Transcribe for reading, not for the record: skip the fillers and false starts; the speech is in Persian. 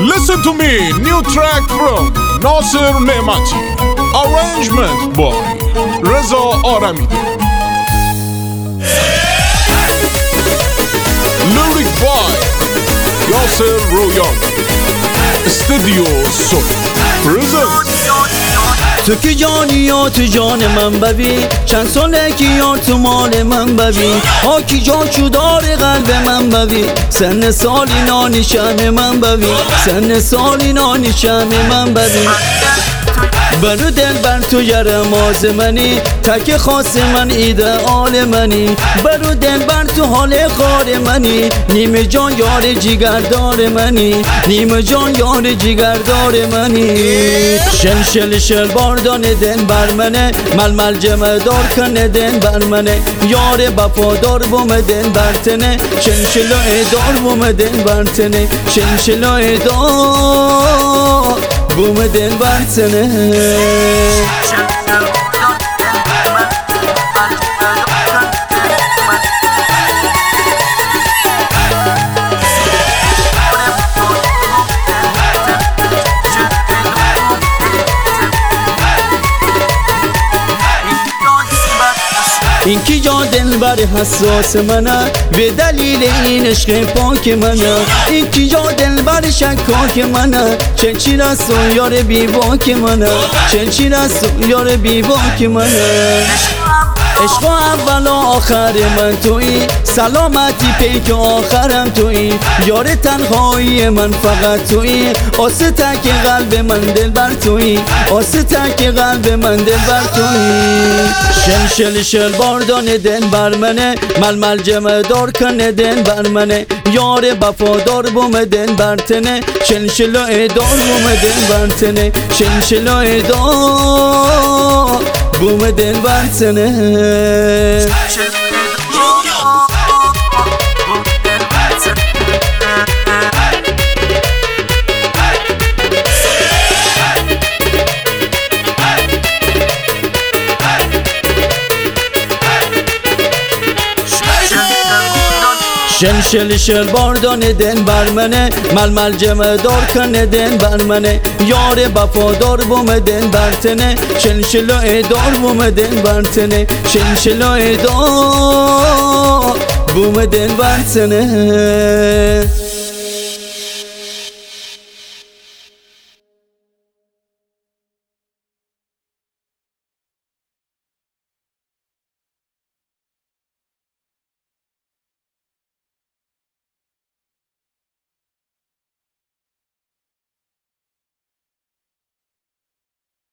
Listen to me, new track from Nasir Nemati. Arrangement by Reza Aramide. Lyric by Yasser Royan. Studio Soul presents. تو که جانی یا تو جان من ببین، چند ساله که یار تو مال من ببین، ها کی جا چو داره قلب من ببین، سن سالی نانی شم من ببین، سن سالی نانی شم من ببین. برو دل بر تو یرماز منی، تک خاص من ایدئال منی، برو دل بر تو حال خار منی، نیم جان یار جیگردار منی، نیم جان یار جیگردار منی. شل باردان دن بر منه، مل جمع دار کنه دن بر منه، یار وفادار بوم دن بر تنه، شل دار بوم دن بر تنه، شل دار بوم دل بر تنه. این کی جا دلبر حساس منه، به دلیل این عشق پاک منه، این کی جا دلبر شکاک منه، چنچی رست و یار بی باک منه، چنچی رست و یار بی باک منه. عشق اول و آخر من تویی، سلامتی پیک آخرم تویی، یار تنهایی من فقط تویی، آسه تک قلب من دل بر تویی، آسه تک قلب من دل بر تویی. شل باردان دن بر منه، مل جمع دار کنه دن بر منه، یار وفادار بوم دن بر تنه، شل دار بوم دن بر تنه، شل دار بوم دل بر تنه. شل باردان دن بر منه، مل جمع دار کنه دن بر منه، یار وفادار بوم دن بر تنه، شل دار بوم دن بر تنه، شل دار بوم دن بر تنه.